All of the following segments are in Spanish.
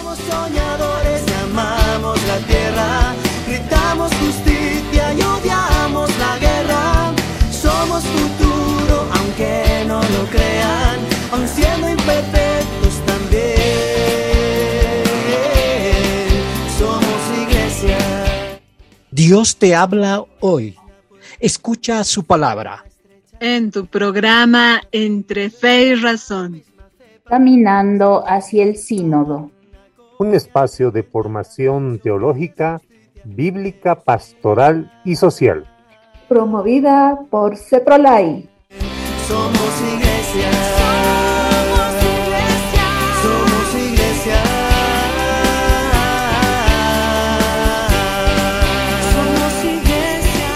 Somos soñadores y amamos la tierra, gritamos justicia y odiamos la guerra. Somos futuro, aunque no lo crean, aun siendo imperfectos también. Somos iglesia. Dios te habla hoy. Escucha su palabra. En tu programa Entre Fe y Razón. Caminando hacia el sínodo. Un espacio de formación teológica, bíblica, pastoral y social. Promovida por CEPROLAI. Somos iglesia. Somos iglesia. Somos iglesia.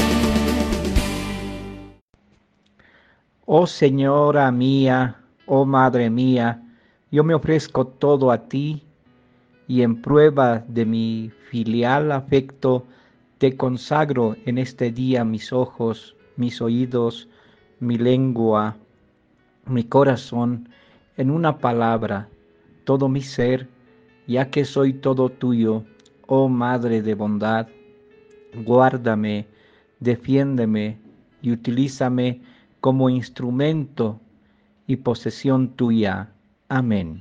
Oh Señora mía, oh Madre mía, yo me ofrezco todo a ti y en prueba de mi filial afecto te consagro en este día mis ojos, mis oídos, mi lengua, mi corazón, en una palabra, todo mi ser, ya que soy todo tuyo, oh Madre de bondad. Guárdame, defiéndeme y utilízame como instrumento y posesión tuya. Amén.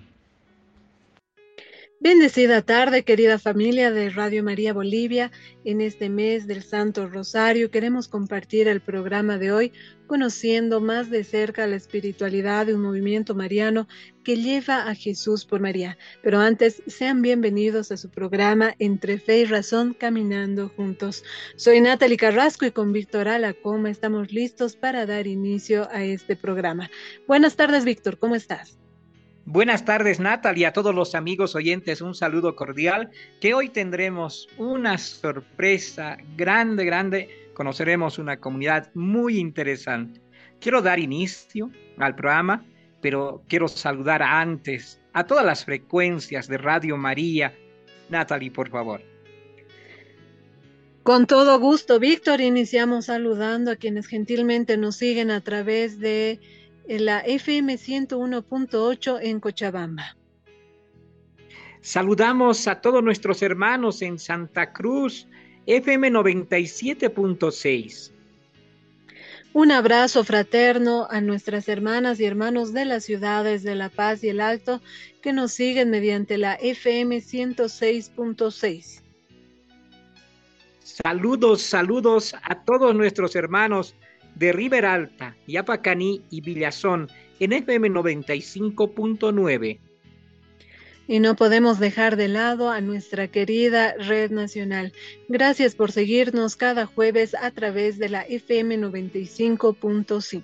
Bendecida tarde, querida familia de Radio María Bolivia. En este mes del Santo Rosario queremos compartir el programa de hoy conociendo más de cerca la espiritualidad de un movimiento mariano que lleva a Jesús por María. Pero antes, sean bienvenidos a su programa Entre Fe y Razón, Caminando Juntos. Soy Natalie Carrasco y con Víctor Alacoma estamos listos para dar inicio a este programa. Buenas tardes, Víctor, ¿cómo estás? Buenas tardes, Natalie, y a todos los amigos oyentes, un saludo cordial, que hoy tendremos una sorpresa grande, conoceremos una comunidad muy interesante. Quiero dar inicio al programa, pero quiero saludar antes a todas las frecuencias de Radio María. Natalie, por favor. Con todo gusto, Víctor, iniciamos saludando a quienes gentilmente nos siguen a través de la FM 101.8 en Cochabamba. Saludamos a todos nuestros hermanos en Santa Cruz, FM 97.6. Un abrazo fraterno a nuestras hermanas y hermanos de las ciudades de La Paz y El Alto que nos siguen mediante la FM 106.6. Saludos a todos nuestros hermanos de Riberalta, Yapacaní y Villazón en FM 95.9. Y no podemos dejar de lado a nuestra querida Red Nacional. Gracias por seguirnos cada jueves a través de la FM 95.5.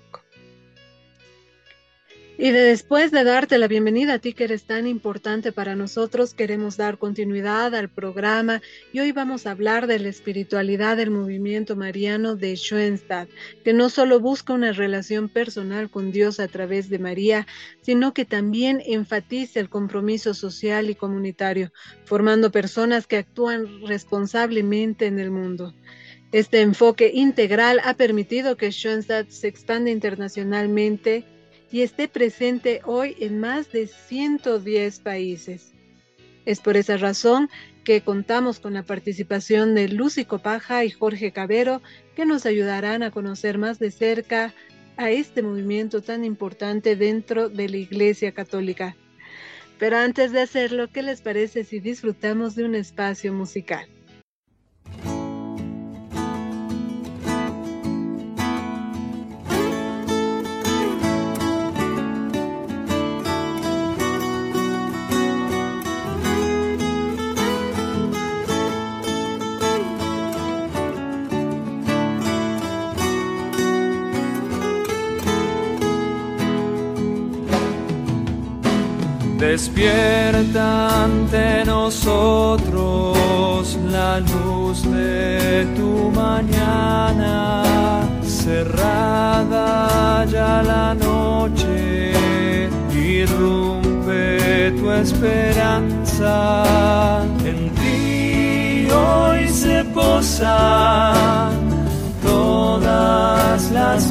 Y después de darte la bienvenida a ti que eres tan importante para nosotros, queremos dar continuidad al programa y hoy vamos a hablar de la espiritualidad del movimiento mariano de Schoenstatt, que no solo busca una relación personal con Dios a través de María, sino que también enfatiza el compromiso social y comunitario, formando personas que actúan responsablemente en el mundo. Este enfoque integral ha permitido que Schoenstatt se expanda internacionalmente y esté presente hoy en más de 110 países. Es por esa razón que contamos con la participación de Lucy Copaja y Jorge Cabero, que nos ayudarán a conocer más de cerca a este movimiento tan importante dentro de la Iglesia Católica. Pero antes de hacerlo, ¿qué les parece si disfrutamos de un espacio musical? Despierta ante nosotros la luz de tu mañana, cerrada ya la noche, irrumpe tu esperanza, en ti hoy se posan todas las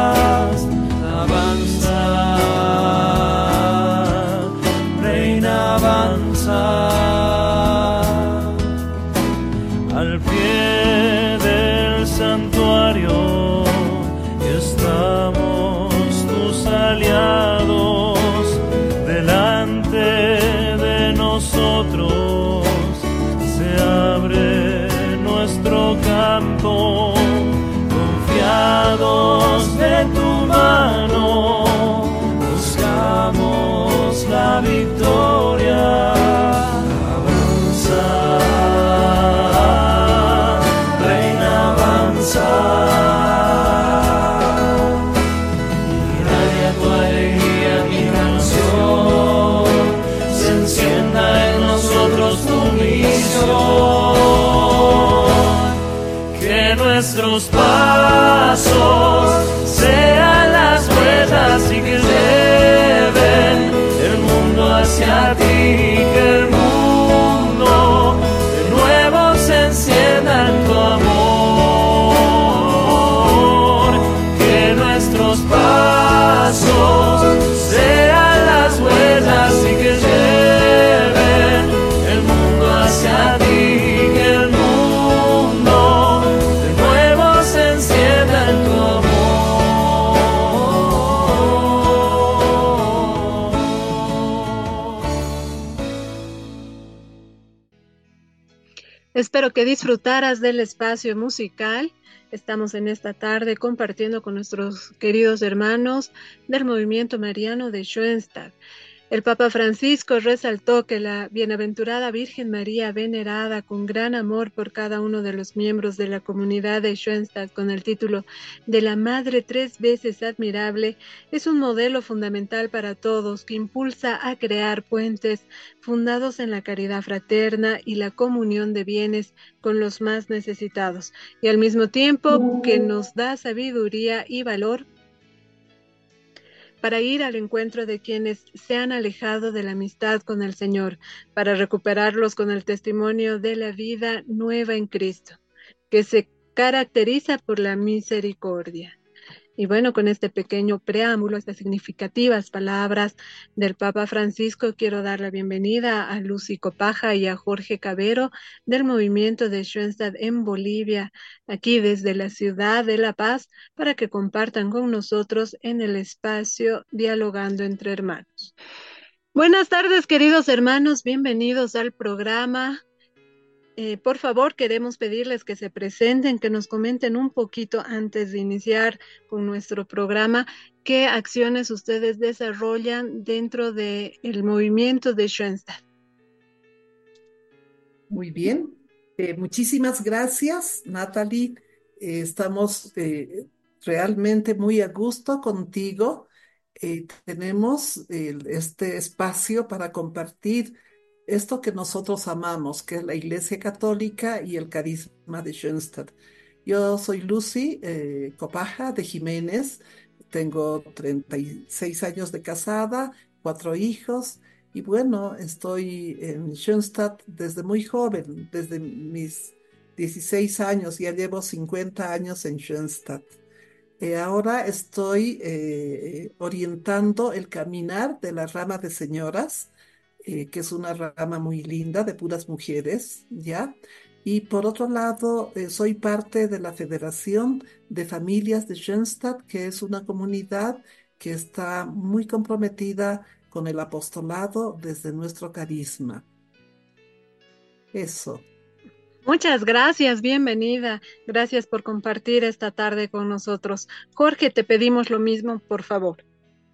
miradas, avanza. Reina alabanza. Al pie del santuario estamos tus aliados, delante de nosotros se abre nuestro campo, confiados de tu mano, buscamos la victoria. Que nuestros pasos sean las huellas y que lleven el mundo hacia ti, que el mundo de nuevo se encienda en tu amor, que nuestros pasos sean las huellas y que lleven el mundo hacia ti. Espero que disfrutaras del espacio musical. Estamos en esta tarde compartiendo con nuestros queridos hermanos del movimiento mariano de Schoenstatt. El Papa Francisco resaltó que la bienaventurada Virgen María, venerada con gran amor por cada uno de los miembros de la comunidad de Schoenstatt con el título de la Madre tres veces admirable, es un modelo fundamental para todos que impulsa a crear puentes fundados en la caridad fraterna y la comunión de bienes con los más necesitados, y al mismo tiempo que nos da sabiduría y valor para ir al encuentro de quienes se han alejado de la amistad con el Señor, para recuperarlos con el testimonio de la vida nueva en Cristo, que se caracteriza por la misericordia. Y bueno, con este pequeño preámbulo, estas significativas palabras del Papa Francisco, quiero dar la bienvenida a Lucy Copaja y a Jorge Cabero del movimiento de Schoenstatt en Bolivia, aquí desde la ciudad de La Paz, para que compartan con nosotros en el espacio Dialogando entre Hermanos. Buenas tardes, queridos hermanos, bienvenidos al programa. Por favor, queremos pedirles que se presenten, que nos comenten un poquito antes de iniciar con nuestro programa, qué acciones ustedes desarrollan dentro del movimiento de Schoenstatt. Muy bien, muchísimas gracias, Natalie. Estamos realmente muy a gusto contigo. Tenemos este espacio para compartir esto que nosotros amamos, que es la Iglesia Católica y el carisma de Schoenstatt. Yo soy Lucy Copaja de Jiménez, tengo 36 años de casada, 4 hijos, y bueno, estoy en Schoenstatt desde muy joven, desde mis 16 años, ya llevo 50 años en Schoenstatt. Ahora estoy orientando el caminar de la rama de señoras, que es una rama muy linda de puras mujeres, ¿ya? Y por otro lado, soy parte de la Federación de Familias de Schoenstatt, que es una comunidad que está muy comprometida con el apostolado desde nuestro carisma. Eso. Muchas gracias, bienvenida. Gracias por compartir esta tarde con nosotros. Jorge, te pedimos lo mismo, por favor.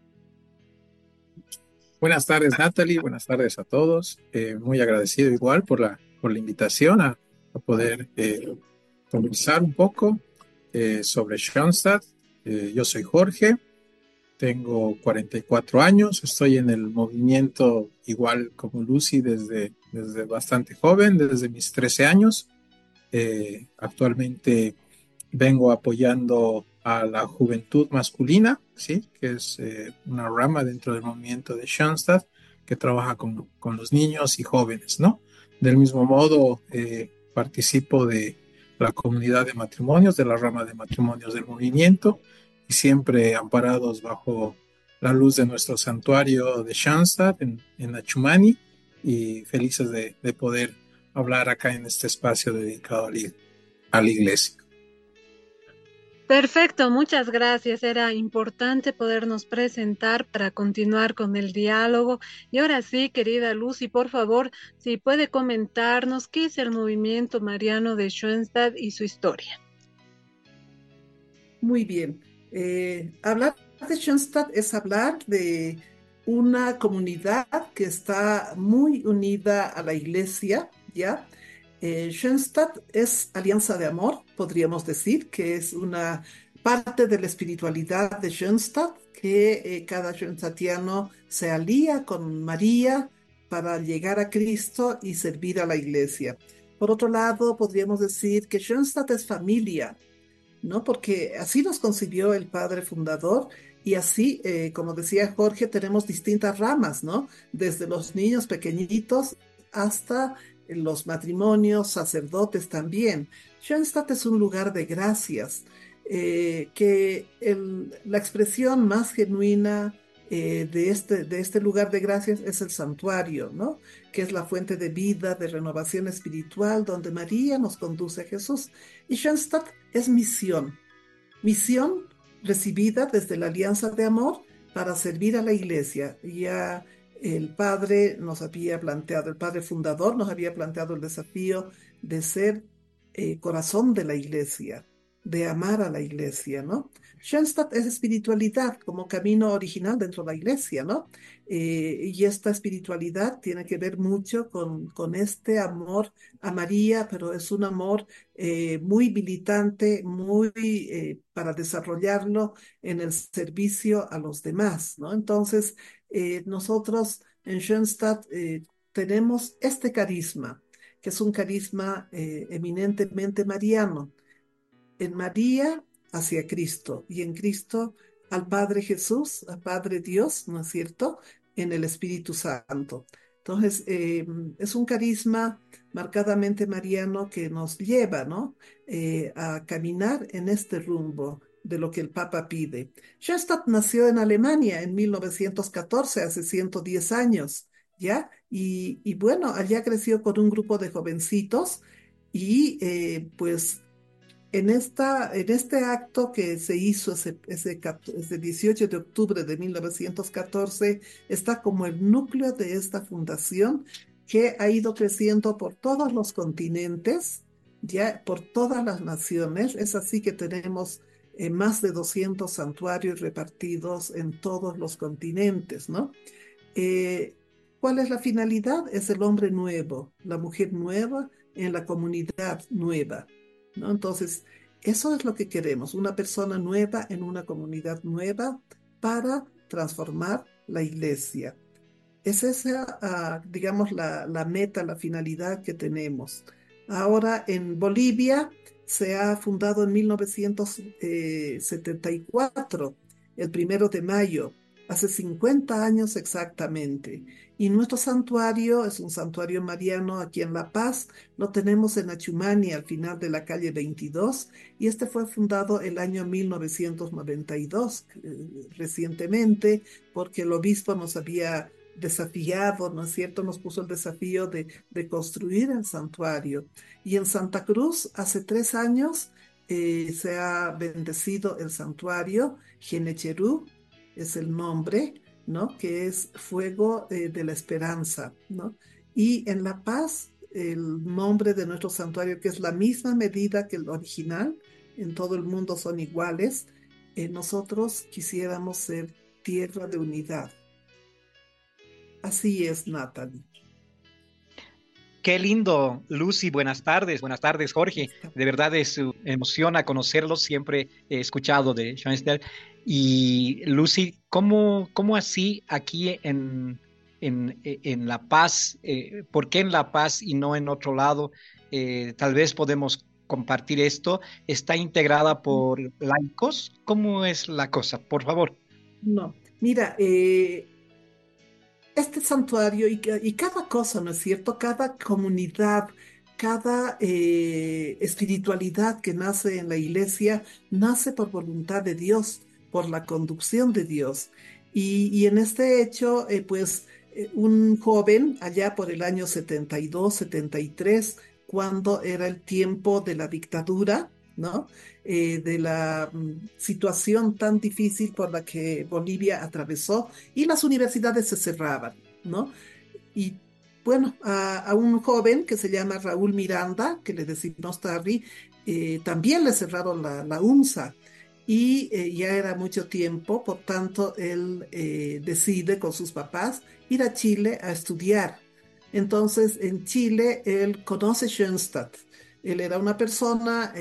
Buenas tardes, Natalie. Buenas tardes a todos. Muy agradecido igual por la invitación a poder conversar un poco sobre Schoenstatt. Yo soy Jorge, tengo 44 años, estoy en el movimiento igual como Lucy desde bastante joven, desde mis 13 años. Actualmente vengo apoyando a la juventud masculina, ¿sí? Que es una rama dentro del movimiento de Schoenstatt que trabaja con los niños y jóvenes, ¿no? Del mismo modo, participo de la comunidad de matrimonios, de la rama de matrimonios del movimiento, y siempre amparados bajo la luz de nuestro santuario de Schoenstatt en Achumani, y felices de poder hablar acá en este espacio dedicado a la iglesia. Perfecto, muchas gracias. Era importante podernos presentar para continuar con el diálogo. Y ahora sí, querida Lucy, por favor, si puede comentarnos qué es el movimiento mariano de Schoenstatt y su historia. Muy bien. Hablar de Schoenstatt es hablar de una comunidad que está muy unida a la iglesia, ¿ya? Schoenstatt es alianza de amor, podríamos decir, que es una parte de la espiritualidad de Schoenstatt, que cada schoenstattiano se alía con María para llegar a Cristo y servir a la iglesia. Por otro lado, podríamos decir que Schoenstatt es familia, ¿no? Porque así nos concibió el padre fundador y así, como decía Jorge, tenemos distintas ramas, ¿no? Desde los niños pequeñitos hasta los matrimonios, sacerdotes también. Schoenstatt es un lugar de gracias, la expresión más genuina de este lugar de gracias es el santuario, ¿no? Que es la fuente de vida, de renovación espiritual, donde María nos conduce a Jesús. Y Schoenstatt es misión, misión recibida desde la Alianza de Amor para servir a la iglesia. Ya el padre nos había planteado, el padre fundador nos había planteado el desafío de ser corazón de la iglesia, de amar a la iglesia, ¿no? Schoenstatt es espiritualidad como camino original dentro de la iglesia, ¿no? Y esta espiritualidad tiene que ver mucho con este amor a María, pero es un amor muy militante, muy para desarrollarlo en el servicio a los demás, ¿no? Entonces, nosotros en Schoenstatt tenemos este carisma, que es un carisma eminentemente mariano, en María hacia Cristo y en Cristo al Padre Jesús, al Padre Dios, ¿no es cierto? En el Espíritu Santo. Entonces, es un carisma marcadamente mariano que nos lleva, ¿no? A caminar en este rumbo de lo que el Papa pide. Schoenstatt nació en Alemania en 1914, hace 110 años, ¿ya? Y bueno, allá creció con un grupo de jovencitos y pues en este acto que se hizo ese 18 de octubre de 1914, está como el núcleo de esta fundación que ha ido creciendo por todos los continentes, ya por todas las naciones. Es así que tenemos más de 200 santuarios repartidos en todos los continentes, ¿no? Eh, ¿Cuál es la finalidad? Es el hombre nuevo, la mujer nueva en la comunidad nueva, ¿no? Entonces, eso es lo que queremos, una persona nueva en una comunidad nueva para transformar la iglesia. Es esa, digamos, la meta, la finalidad que tenemos. Ahora en Bolivia se ha fundado en 1974, el 1 de mayo, hace 50 años exactamente. Y nuestro santuario es un santuario mariano aquí en La Paz. Lo tenemos en Achumani, al final de la calle 22, y este fue fundado el año 1992, recientemente, porque el obispo nos había desafiado, ¿no es cierto? Nos puso el desafío de construir el santuario. Y en Santa Cruz, hace 3 años, se ha bendecido el santuario. Genecherú es el nombre, ¿no? Que es fuego de la esperanza, ¿no? Y en La Paz, el nombre de nuestro santuario, que es la misma medida que el original, en todo el mundo son iguales, nosotros quisiéramos ser tierra de unidad. Así es, Natalie. Qué lindo, Lucy. Buenas tardes, Jorge. De verdad emociona conocerlos. Siempre he escuchado de Schoenstatt. Y Lucy, ¿cómo así aquí en La Paz? ¿Por qué en La Paz y no en otro lado? Tal vez podemos compartir esto. ¿Está integrada por laicos? ¿Cómo es la cosa? Por favor. No, mira, este santuario y cada cosa, ¿no es cierto? Cada comunidad, cada espiritualidad que nace en la iglesia, nace por voluntad de Dios, por la conducción de Dios. Y en este hecho, pues un joven allá por el año 72, 73, cuando era el tiempo de la dictadura, ¿no? De la situación tan difícil por la que Bolivia atravesó y las universidades se cerraban, ¿no? Y bueno, a un joven que se llama Raúl Miranda, que le decimos Tarry, también le cerraron la UNSA y ya era mucho tiempo, por tanto, él decide con sus papás ir a Chile a estudiar. Entonces, en Chile, él conoce Schoenstatt. Él era una persona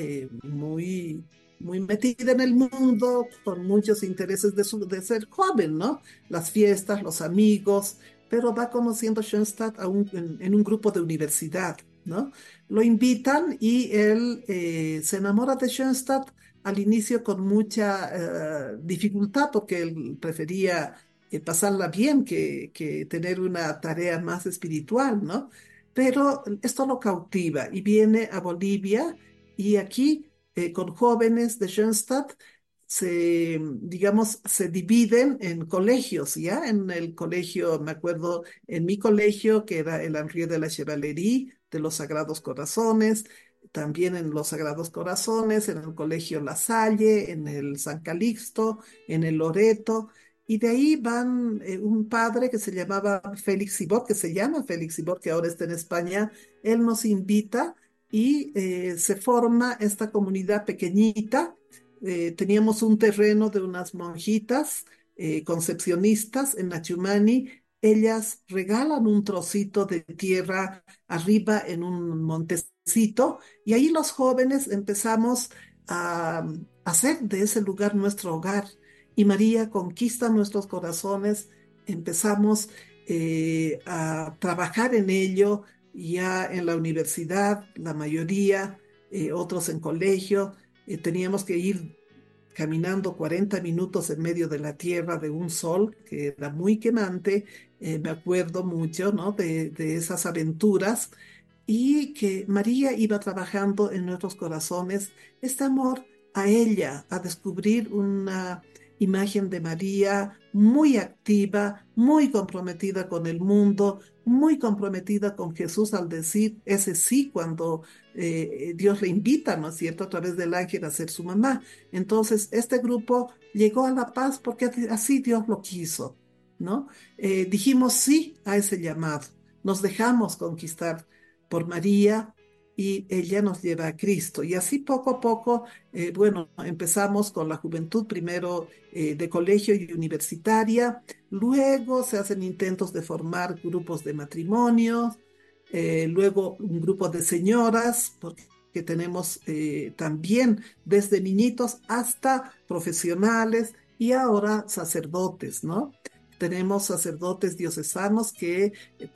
muy metida en el mundo, con muchos intereses de ser joven, ¿no? Las fiestas, los amigos, pero va conociendo Schoenstatt en un grupo de universidad, ¿no? Lo invitan y él se enamora de Schoenstatt al inicio con mucha dificultad porque él prefería pasarla bien que tener una tarea más espiritual, ¿no? Pero esto lo cautiva y viene a Bolivia y aquí con jóvenes de Schoenstatt digamos, se dividen en colegios, ¿ya? En el colegio, me acuerdo, en mi colegio, que era el Henri de la Chevalerie, de los Sagrados Corazones, también en los Sagrados Corazones, en el colegio La Salle, en el San Calixto, en el Loreto, y de ahí van un padre que se llamaba Félix Sibor, que se llama Félix Sibor, que ahora está en España, él nos invita y se forma esta comunidad pequeñita. Teníamos un terreno de unas monjitas concepcionistas en Nachumani. Ellas regalan un trocito de tierra arriba en un montecito y ahí los jóvenes empezamos a hacer de ese lugar nuestro hogar. Y María conquista nuestros corazones, empezamos a trabajar en ello ya en la universidad, la mayoría, otros en colegio. Teníamos que ir caminando 40 minutos en medio de la tierra de un sol que era muy quemante. Me acuerdo mucho, ¿no? de esas aventuras y que María iba trabajando en nuestros corazones este amor a ella, a descubrir una imagen de María muy activa, muy comprometida con el mundo, muy comprometida con Jesús al decir ese sí cuando Dios le invita, ¿no es cierto?, a través del ángel a ser su mamá. Entonces, este grupo llegó a la paz porque así Dios lo quiso, ¿no? Dijimos sí a ese llamado, nos dejamos conquistar por María y ella nos lleva a Cristo. Y así poco a poco, bueno, empezamos con la juventud, primero de colegio y universitaria, luego se hacen intentos de formar grupos de matrimonios, luego un grupo de señoras, porque tenemos también desde niñitos hasta profesionales y ahora sacerdotes, ¿no? Tenemos sacerdotes diocesanos que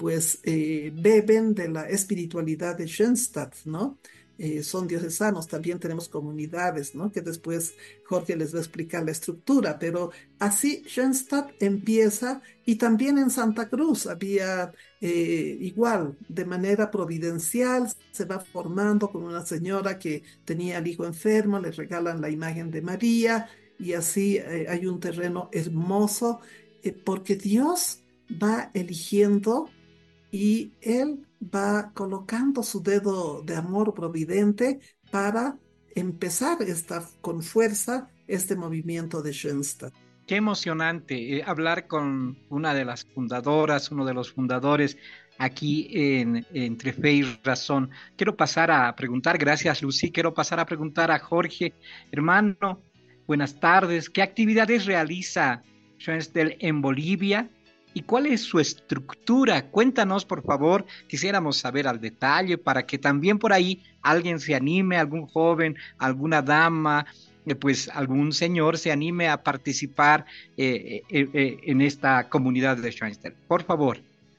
beben de la espiritualidad de Schoenstatt, ¿no? Son diocesanos, también tenemos comunidades, ¿no? Que después Jorge les va a explicar la estructura, pero así Schoenstatt empieza y también en Santa Cruz había igual, de manera providencial, se va formando con una señora que tenía al hijo enfermo, le regalan la imagen de María y así hay un terreno hermoso porque Dios va eligiendo y Él va colocando su dedo de amor providente para empezar con fuerza este movimiento de Schoenstatt. Qué emocionante hablar con una de las fundadoras, uno de los fundadores aquí Entre Fe y Razón. Quiero pasar a preguntar, gracias Lucy, quiero pasar a preguntar a Jorge, hermano, buenas tardes, ¿qué actividades realiza Schoenstatt en Bolivia y cuál es su estructura? Cuéntanos, por favor, quisiéramos saber al detalle para que también por ahí alguien se anime, algún joven, alguna dama, pues algún señor se anime a participar en esta comunidad de Schoenstatt. Por favor.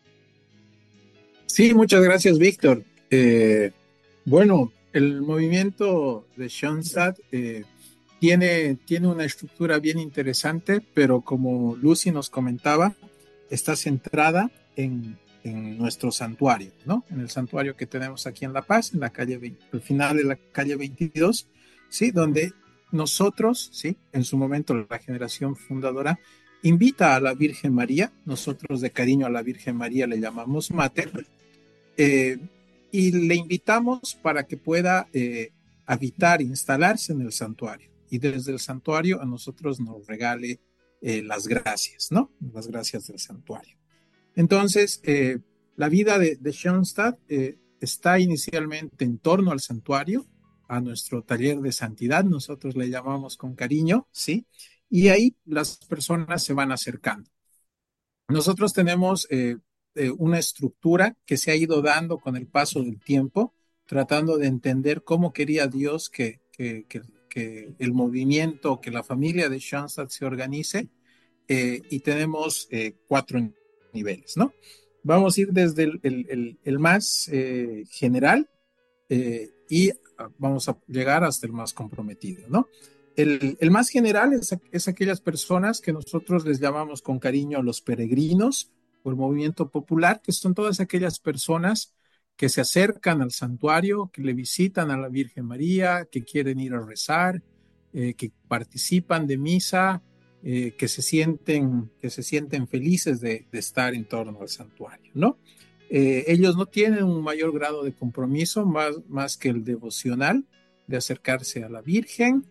Sí, muchas gracias, Víctor. Bueno, el movimiento de Schoenstatt tiene una estructura bien interesante, pero como Lucy nos comentaba, está centrada en nuestro santuario, ¿no? En el santuario que tenemos aquí en La Paz, en la calle 20, al final de la calle 22, ¿sí? Donde nosotros, ¿sí? En su momento, la generación fundadora, invita a la Virgen María, nosotros de cariño a la Virgen María le llamamos Mater, eh, y le invitamos para que pueda habitar, instalarse en el santuario, y desde el santuario a nosotros nos regale las gracias, ¿no? Las gracias del santuario. Entonces, la vida de Schoenstatt está inicialmente en torno al santuario, a nuestro taller de santidad, nosotros le llamamos con cariño, ¿sí? Y ahí las personas se van acercando. Nosotros tenemos una estructura que se ha ido dando con el paso del tiempo, tratando de entender cómo quería Dios que el movimiento, que la familia de Schoenstatt se organice, y tenemos 4 niveles, ¿no? Vamos a ir desde el más general, y vamos a llegar hasta el más comprometido, ¿no? El más general es aquellas personas que nosotros les llamamos con cariño los peregrinos o el movimiento popular, que son todas aquellas personas que se acercan al santuario, que le visitan a la Virgen María, que quieren ir a rezar, que participan de misa, que se sienten felices de estar en torno al santuario, ¿no? Ellos no tienen un mayor grado de compromiso más que el devocional de acercarse a la Virgen,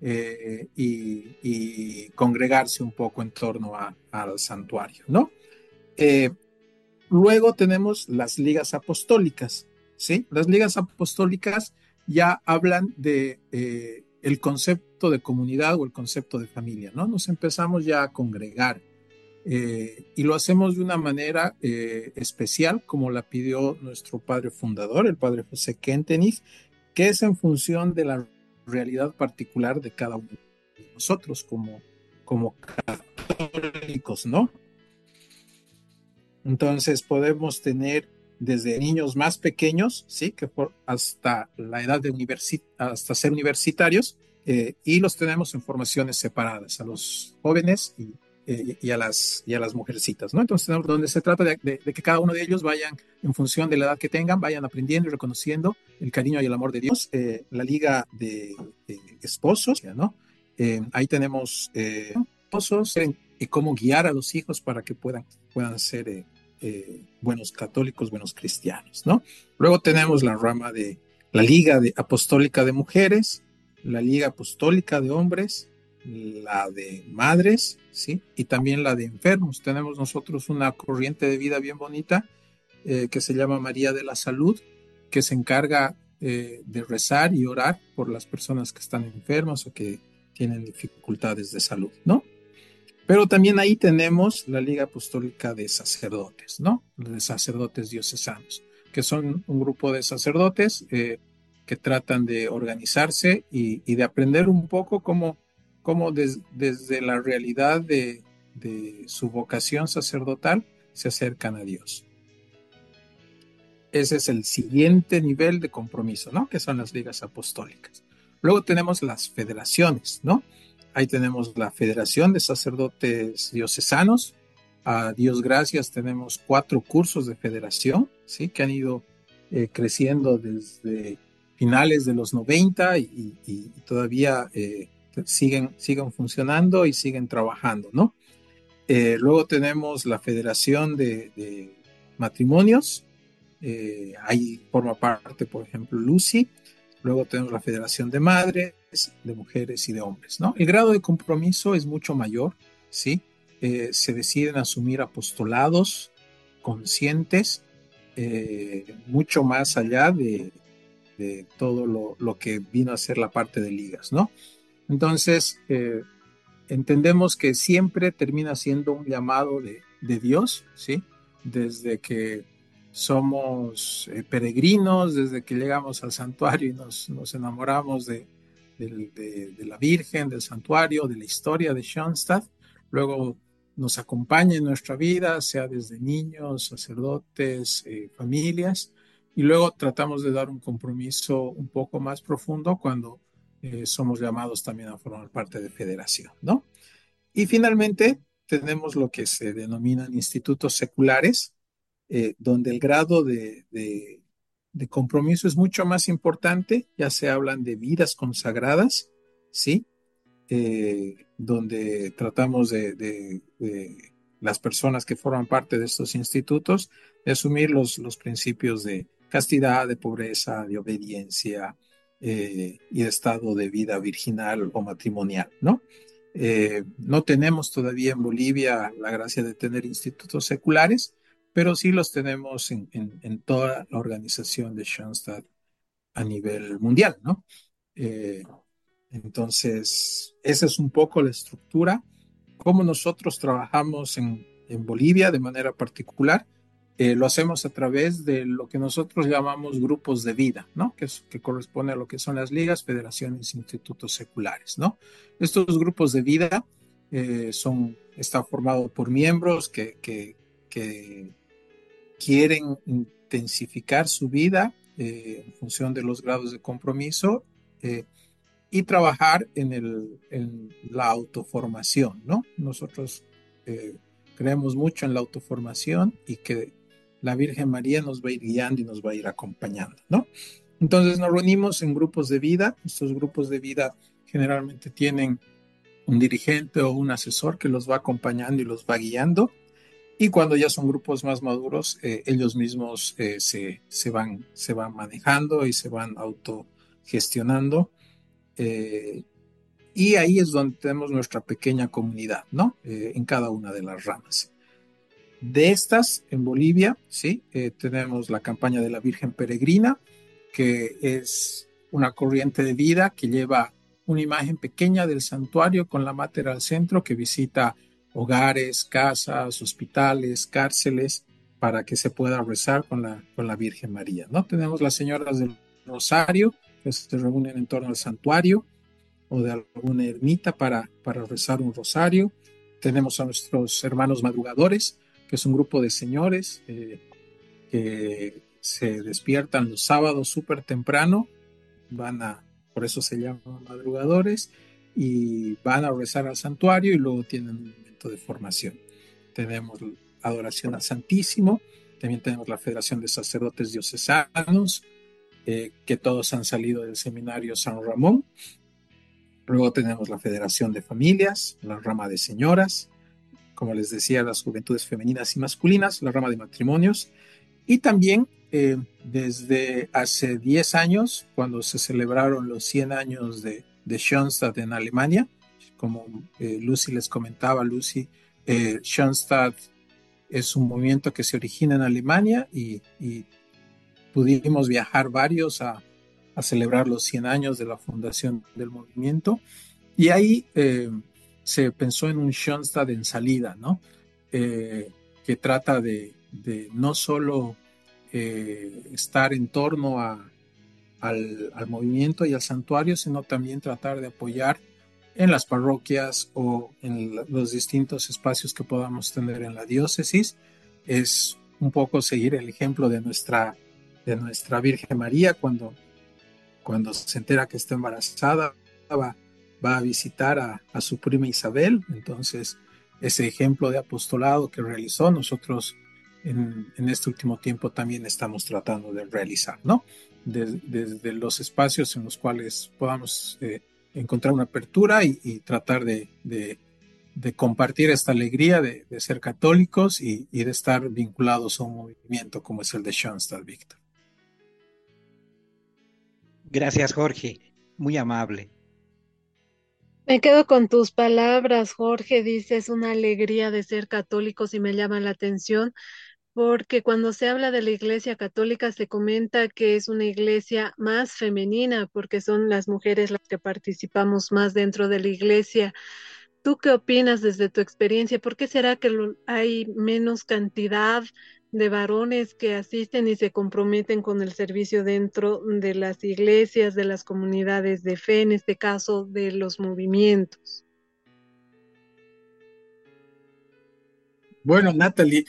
y congregarse un poco en torno al santuario, ¿no? Luego tenemos las ligas apostólicas, ¿sí? Las ligas apostólicas ya hablan de el concepto de comunidad o el concepto de familia, ¿no? Nos empezamos ya a congregar, y lo hacemos de una manera especial, como la pidió nuestro padre fundador, el padre José Kentenich, que es en función de la realidad particular de cada uno de nosotros como católicos, ¿no? Entonces podemos tener desde niños más pequeños, ¿sí? Hasta la edad de hasta ser universitarios, y los tenemos en formaciones separadas, a los jóvenes y a las mujercitas, ¿no? Entonces, donde se trata de que cada uno de ellos vayan, en función de la edad que tengan, vayan aprendiendo y reconociendo el cariño y el amor de Dios. La liga de esposos, ¿no? Ahí tenemos esposos y cómo guiar a los hijos para que puedan ser buenos católicos, buenos cristianos, ¿no? Luego tenemos la rama de la liga apostólica de mujeres, la liga apostólica de hombres, la de madres, ¿sí? Y también la de enfermos. Tenemos nosotros una corriente de vida bien bonita, que se llama María de la Salud, que se encarga de rezar y orar por las personas que están enfermas o que tienen dificultades de salud, ¿no? Pero también ahí tenemos la Liga Apostólica de Sacerdotes, ¿no? De sacerdotes diocesanos, que son un grupo de sacerdotes que tratan de organizarse y de aprender un poco cómo desde la realidad de su vocación sacerdotal se acercan a Dios. Ese es el siguiente nivel de compromiso, ¿no? Que son las ligas apostólicas. Luego tenemos las federaciones, ¿no? Ahí tenemos la Federación de Sacerdotes Diocesanos. A Dios gracias, tenemos 4 cursos de federación, ¿sí? Que han ido creciendo desde finales de los 90 y todavía siguen funcionando y siguen trabajando, ¿no? Luego tenemos la Federación de Matrimonios. Ahí forma parte, por ejemplo, Lucy. Luego tenemos la Federación de Madres, de Mujeres y de Hombres, ¿no? El grado de compromiso es mucho mayor, ¿sí? Se deciden asumir apostolados conscientes, mucho más allá de todo lo que vino a ser la parte de ligas, ¿no? Entonces, entendemos que siempre termina siendo un llamado de Dios, ¿sí? Desde que somos peregrinos, desde que llegamos al santuario y nos enamoramos de la Virgen, del santuario, de la historia de Schoenstatt. Luego nos acompaña en nuestra vida, sea desde niños, sacerdotes, familias, y luego tratamos de dar un compromiso un poco más profundo cuando somos llamados también a formar parte de federación, ¿no? Y finalmente tenemos lo que se denominan institutos seculares, donde el grado de compromiso es mucho más importante. Ya se hablan de vidas consagradas, ¿sí? donde tratamos de las personas que forman parte de estos institutos de asumir los principios de castidad, de pobreza, de obediencia y de estado de vida virginal o matrimonial, ¿no? No tenemos todavía en Bolivia la gracia de tener institutos seculares, pero sí los tenemos en toda la organización de Schoenstatt a nivel mundial, ¿no? Eh, entonces, esa es un poco la estructura, cómo nosotros trabajamos en Bolivia de manera particular. Lo hacemos a través de lo que nosotros llamamos grupos de vida, ¿no? Que corresponde a lo que son las ligas, federaciones, institutos seculares, ¿no? Estos grupos de vida están formados por miembros que quieren intensificar su vida en función de los grados de compromiso y trabajar en la autoformación, ¿no? Nosotros creemos mucho en la autoformación y que la Virgen María nos va a ir guiando y nos va a ir acompañando, ¿no? Entonces nos reunimos en grupos de vida. Estos grupos de vida generalmente tienen un dirigente o un asesor que los va acompañando y los va guiando. Y cuando ya son grupos más maduros, ellos mismos se van manejando y se van autogestionando. Y ahí es donde tenemos nuestra pequeña comunidad, ¿no? En cada una de las ramas. De estas, en Bolivia, ¿sí? Tenemos la campaña de la Virgen Peregrina, que es una corriente de vida que lleva una imagen pequeña del santuario con la Mater al centro, que visita hogares, casas, hospitales, cárceles, para que se pueda rezar con la Virgen María, ¿no? Tenemos las señoras del Rosario, que se reúnen en torno al santuario o de alguna ermita para rezar un rosario. Tenemos a nuestros hermanos madrugadores, que es un grupo de señores que se despiertan los sábados súper temprano, por eso se llaman madrugadores, y van a rezar al santuario y luego tienen un momento de formación. Tenemos adoración al Santísimo, también tenemos la Federación de Sacerdotes Diocesanos, que todos han salido del seminario San Ramón. Luego tenemos la Federación de Familias, la rama de señoras, como les decía, las juventudes femeninas y masculinas, la rama de matrimonios, y también desde hace 10 años, cuando se celebraron los 100 años de Schoenstatt en Alemania, como Lucy les comentaba, Schoenstatt es un movimiento que se origina en Alemania y pudimos viajar varios a celebrar los 100 años de la fundación del movimiento, y ahí se pensó en un Schoenstatt en salida, ¿no? Que trata de no solo estar en torno al movimiento y al santuario, sino también tratar de apoyar en las parroquias o en los distintos espacios que podamos tener en la diócesis. Es un poco seguir el ejemplo de nuestra Virgen María cuando se entera que está embarazada, va a visitar a su prima Isabel. Entonces, ese ejemplo de apostolado que realizó, nosotros en este último tiempo también estamos tratando de realizar, ¿no? Desde los espacios en los cuales podamos encontrar una apertura y tratar de compartir esta alegría de ser católicos y de estar vinculados a un movimiento como es el de Schoenstatt, Víctor. Gracias, Jorge. Muy amable. Me quedo con tus palabras, Jorge. Dices una alegría de ser católicos y me llama la atención porque cuando se habla de la Iglesia Católica se comenta que es una iglesia más femenina porque son las mujeres las que participamos más dentro de la iglesia. ¿Tú qué opinas desde tu experiencia? ¿Por qué será que hay menos cantidad de varones que asisten y se comprometen con el servicio dentro de las iglesias, de las comunidades de fe, en este caso de los movimientos? Bueno, Natalie,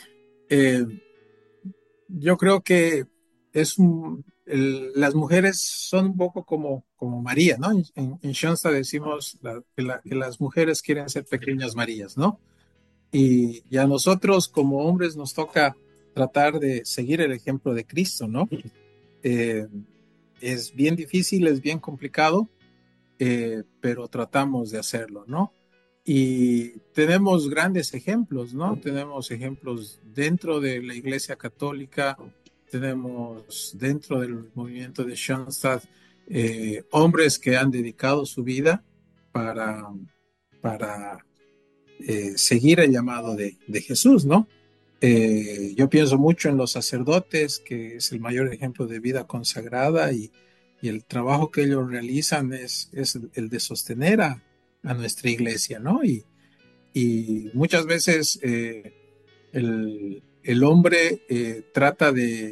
yo creo que las mujeres son un poco como María, ¿no? En Schoenstatt decimos que las mujeres quieren ser pequeñas Marías, ¿no? Y a nosotros como hombres nos toca tratar de seguir el ejemplo de Cristo, ¿no? Es bien difícil, es bien complicado, pero tratamos de hacerlo, ¿no? Y tenemos grandes ejemplos, ¿no? Tenemos ejemplos dentro de la Iglesia Católica, tenemos dentro del movimiento de Schoenstatt hombres que han dedicado su vida para, para seguir el llamado de Jesús, ¿no? Yo pienso mucho en los sacerdotes, que es el mayor ejemplo de vida consagrada y el trabajo que ellos realizan es el de sostener a nuestra iglesia, ¿no? Y muchas veces el hombre trata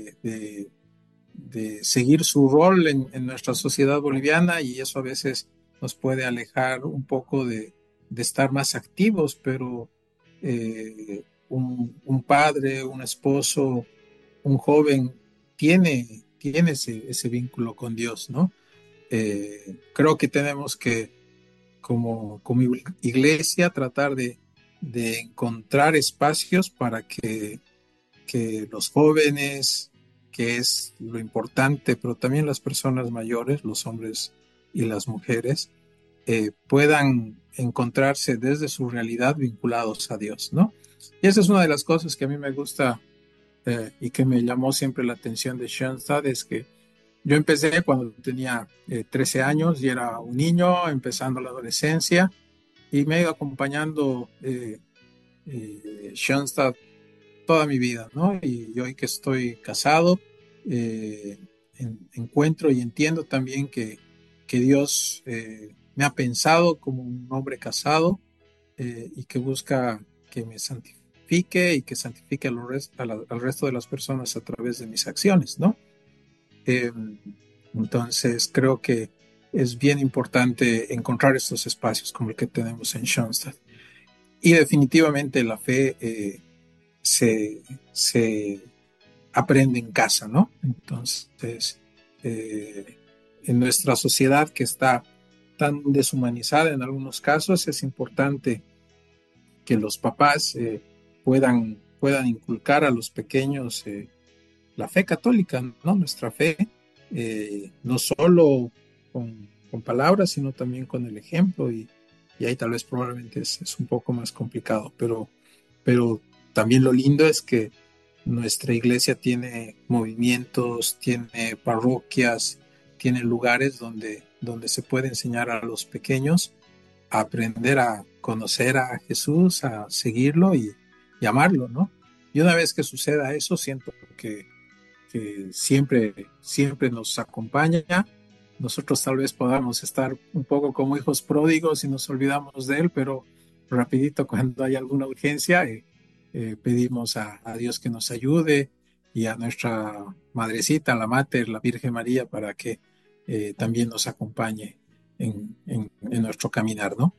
de seguir su rol en nuestra sociedad boliviana y eso a veces nos puede alejar un poco de estar más activos, pero un padre, un esposo, un joven tiene ese vínculo con Dios, ¿no? Creo que tenemos que, como iglesia, tratar de encontrar espacios para que los jóvenes, que es lo importante, pero también las personas mayores, los hombres y las mujeres, puedan encontrarse desde su realidad vinculados a Dios, ¿no? Y esa es una de las cosas que a mí me gusta y que me llamó siempre la atención de Schoenstatt, es que yo empecé cuando tenía 13 años y era un niño empezando la adolescencia y me ha ido acompañando Schoenstatt toda mi vida, ¿no? Y hoy que estoy casado, encuentro y entiendo también que Dios me ha pensado como un hombre casado y que busca que me santifique y que santifique al resto de las personas a través de mis acciones, ¿no? Entonces creo que es bien importante encontrar estos espacios como el que tenemos en Schoenstatt. Y definitivamente la fe se aprende en casa, ¿no? Entonces, en nuestra sociedad que está tan deshumanizada en algunos casos, es importante que los papás puedan inculcar a los pequeños la fe católica, ¿no? Nuestra fe, no solo con palabras, sino también con el ejemplo, y ahí tal vez probablemente es un poco más complicado, pero también lo lindo es que nuestra iglesia tiene movimientos, tiene parroquias, tiene lugares donde se puede enseñar a los pequeños a aprender a conocer a Jesús, a seguirlo y amarlo, ¿no? Y una vez que suceda eso, siento que siempre nos acompaña. Nosotros tal vez podamos estar un poco como hijos pródigos y nos olvidamos de él, pero rapidito cuando hay alguna urgencia, pedimos a Dios que nos ayude y a nuestra madrecita, la Mater, la Virgen María, para que también nos acompañe en nuestro caminar, ¿no?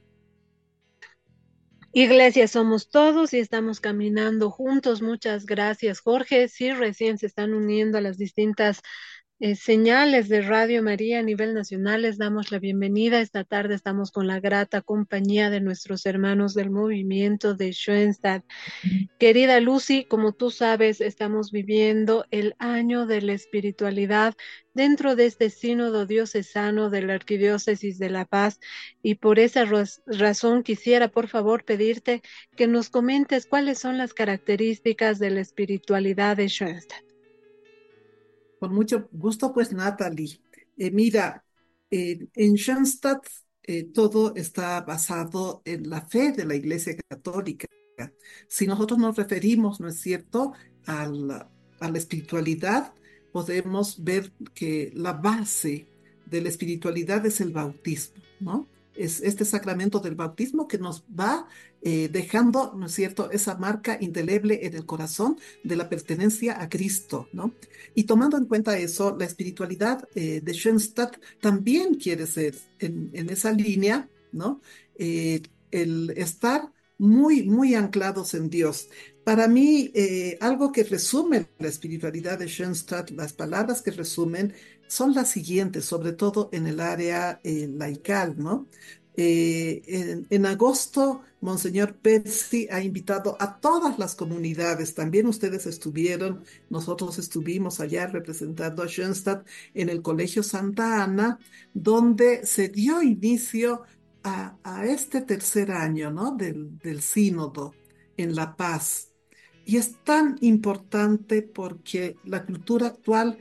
Iglesia somos todos y estamos caminando juntos. Muchas gracias, Jorge. Sí, recién se están uniendo a las distintas señales de Radio María a nivel nacional. Les damos la bienvenida. Esta tarde estamos con la grata compañía de nuestros hermanos del movimiento de Schoenstatt. Querida Lucy, como tú sabes, estamos viviendo el año de la espiritualidad dentro de este sínodo diocesano de la Arquidiócesis de La Paz, y por esa razón quisiera, por favor, pedirte que nos comentes cuáles son las características de la espiritualidad de Schoenstatt. Con mucho gusto, pues, Natalie. Mira, en Schoenstatt todo está basado en la fe de la Iglesia Católica. Si nosotros nos referimos, ¿no es cierto?, a la espiritualidad, podemos ver que la base de la espiritualidad es el bautismo, ¿no? Es este sacramento del bautismo que nos va dejando, ¿no es cierto?, esa marca indeleble en el corazón de la pertenencia a Cristo, ¿no? Y tomando en cuenta eso, la espiritualidad de Schoenstatt también quiere ser en esa línea, ¿no? El estar muy, muy anclados en Dios. Para mí, algo que resume la espiritualidad de Schoenstatt, las palabras que resumen, son las siguientes, sobre todo en el área laical, ¿no? En agosto, Monseñor Percy ha invitado a todas las comunidades, también ustedes estuvieron, nosotros estuvimos allá representando a Schoenstatt en el Colegio Santa Ana, donde se dio inicio a este tercer año, ¿no? del sínodo en La Paz. Y es tan importante porque la cultura actual,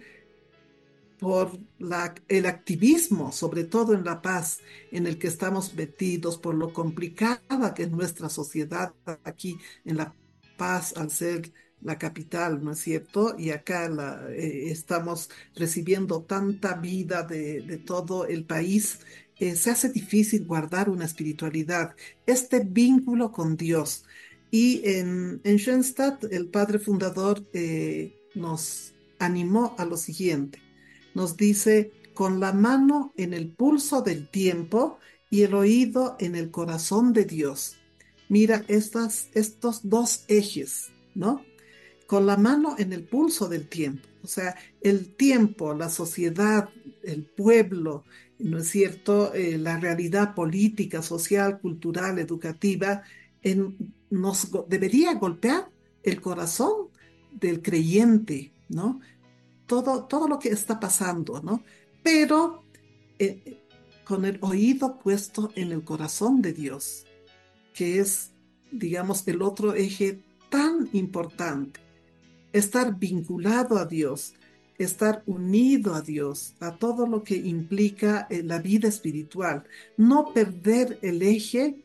por el activismo, sobre todo en La Paz, en el que estamos metidos, por lo complicada que es nuestra sociedad aquí en La Paz, al ser la capital, ¿no es cierto? Y acá estamos recibiendo tanta vida de todo el país, se hace difícil guardar una espiritualidad, este vínculo con Dios. Y en Schoenstatt, el padre fundador nos animó a lo siguiente. Nos dice, con la mano en el pulso del tiempo y el oído en el corazón de Dios. Mira estos dos ejes, ¿no? Con la mano en el pulso del tiempo. O sea, el tiempo, la sociedad, el pueblo, ¿no es cierto? La realidad política, social, cultural, educativa, debería golpear el corazón del creyente, ¿no? Todo lo que está pasando, ¿no? Pero eh, con el oído puesto en el corazón de Dios, que es, digamos, el otro eje tan importante. Estar vinculado a Dios, estar unido a Dios, a todo lo que implica la vida espiritual. No perder el eje,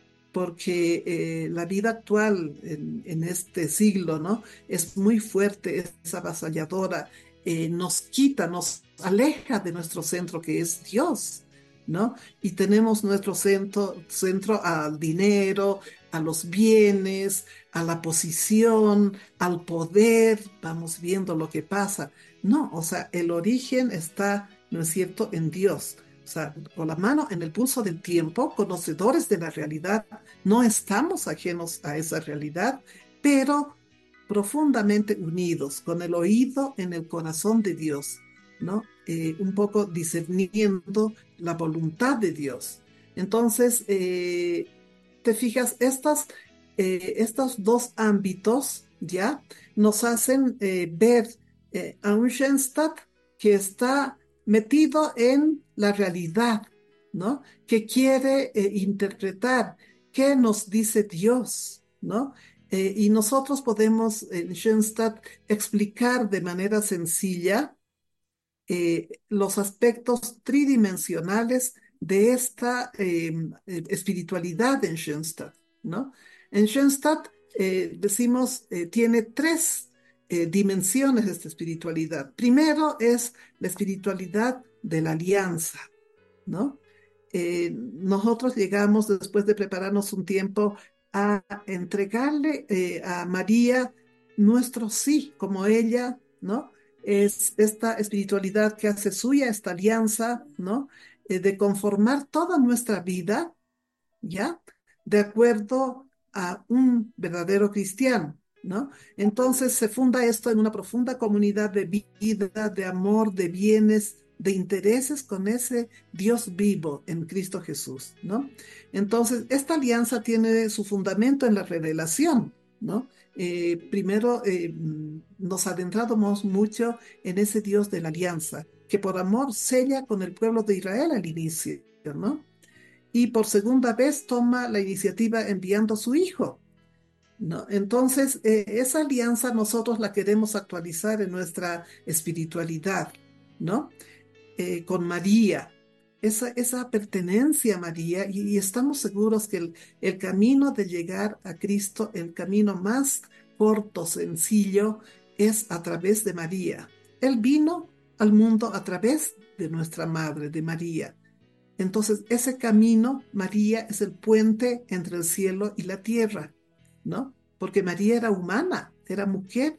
porque la vida actual en este siglo, ¿no? Es muy fuerte, es avasalladora, nos quita, nos aleja de nuestro centro que es Dios, ¿no? Y tenemos nuestro centro al dinero, a los bienes, a la posición, al poder, vamos viendo lo que pasa. No, o sea, el origen está, ¿no es cierto?, en Dios. O sea, con la mano en el pulso del tiempo, conocedores de la realidad, no estamos ajenos a esa realidad, pero profundamente unidos, con el oído en el corazón de Dios, ¿no? Un poco discerniendo la voluntad de Dios. Entonces, te fijas, estos dos ámbitos, ¿ya? Nos hacen ver a un Schoenstatt que está metido en la realidad, ¿no? Que quiere interpretar qué nos dice Dios, ¿no? Y nosotros podemos en Schoenstatt explicar de manera sencilla los aspectos tridimensionales de esta espiritualidad en Schoenstatt, ¿no? En Schoenstatt decimos, tiene tres dimensiones de esta espiritualidad. Primero es la espiritualidad de la alianza, ¿no? Nosotros llegamos, después de prepararnos un tiempo, a entregarle a María nuestro sí, como ella, ¿no? Es esta espiritualidad que hace suya esta alianza, ¿no? De conformar toda nuestra vida, ¿ya? De acuerdo a un verdadero cristiano, ¿no? Entonces se funda esto en una profunda comunidad de vida, de amor, de bienes, de intereses con ese Dios vivo en Cristo Jesús, ¿no? Entonces, esta alianza tiene su fundamento en la revelación, ¿no? Primero nos adentramos mucho en ese Dios de la alianza, que por amor sella con el pueblo de Israel al inicio, ¿no? Y por segunda vez toma la iniciativa enviando a su hijo, ¿no? Entonces, esa alianza nosotros la queremos actualizar en nuestra espiritualidad, ¿no? Con María, esa pertenencia a María, y estamos seguros que el camino de llegar a Cristo, el camino más corto, sencillo, es a través de María. Él vino al mundo a través de nuestra madre, de María. Entonces, ese camino, María, es el puente entre el cielo y la tierra, ¿no? Porque María era humana, era mujer,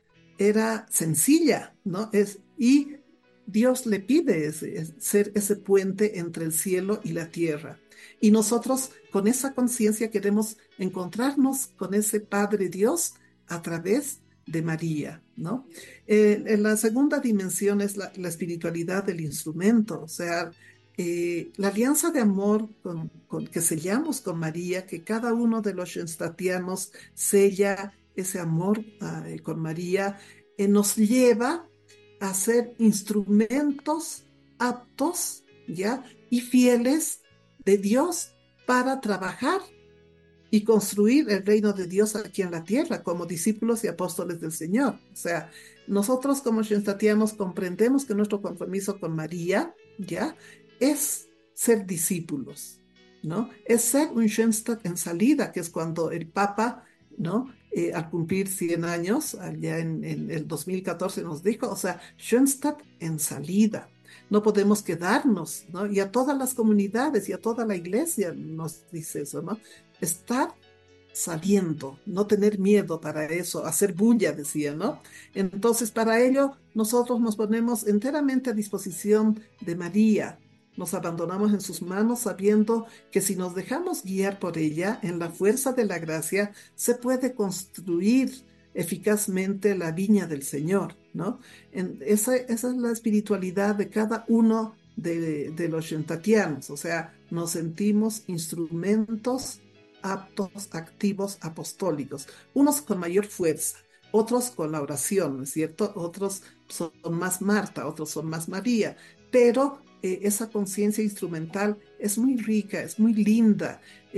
era sencilla, ¿no? Y Dios le pide ser ese puente entre el cielo y la tierra. Y nosotros con esa conciencia queremos encontrarnos con ese Padre Dios a través de María, ¿no? En la segunda dimensión es la espiritualidad del instrumento, o sea, La alianza de amor que sellamos con María, que cada uno de los shenstatianos sella ese amor con María, nos lleva a ser instrumentos aptos, ¿ya? Y fieles de Dios para trabajar y construir el reino de Dios aquí en la tierra como discípulos y apóstoles del Señor. O sea, nosotros como shenstatianos comprendemos que nuestro compromiso con María, ¿ya? Es ser discípulos, ¿no? Es ser un Schoenstatt en salida, que es cuando el Papa, ¿no? Al cumplir 100 años, allá en el 2014 nos dijo, o sea, Schoenstatt en salida. No podemos quedarnos, ¿no? Y a todas las comunidades y a toda la iglesia nos dice eso, ¿no? Estar saliendo, no tener miedo para eso, hacer bulla, decía, ¿no? Entonces, para ello, nosotros nos ponemos enteramente a disposición de María. Nos abandonamos en sus manos sabiendo que si nos dejamos guiar por ella, en la fuerza de la gracia, se puede construir eficazmente la viña del Señor, ¿no? Esa es la espiritualidad de cada uno de los shenstatianos, o sea, nos sentimos instrumentos aptos, activos, apostólicos, unos con mayor fuerza, otros con la oración, ¿no es cierto? Otros son más Marta, otros son más María, pero esa conciencia instrumental es muy rica, es muy linda,